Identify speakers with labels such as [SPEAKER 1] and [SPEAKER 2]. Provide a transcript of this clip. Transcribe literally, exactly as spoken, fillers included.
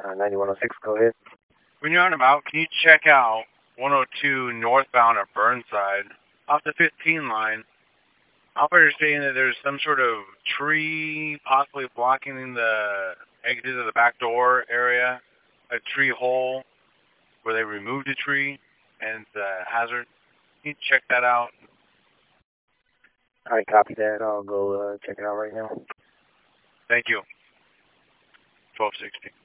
[SPEAKER 1] Uh, ninety-one oh six, go ahead.
[SPEAKER 2] When you're on about, can you check out one oh two northbound at Burnside off the fifteen line? Operators saying that there's some sort of tree possibly blocking the exit of the back door area, a tree hole where they removed a tree, and it's a hazard. Can you check that out?
[SPEAKER 1] All right, copy that. I'll go uh, check it out right now.
[SPEAKER 2] Thank you. twelve sixty.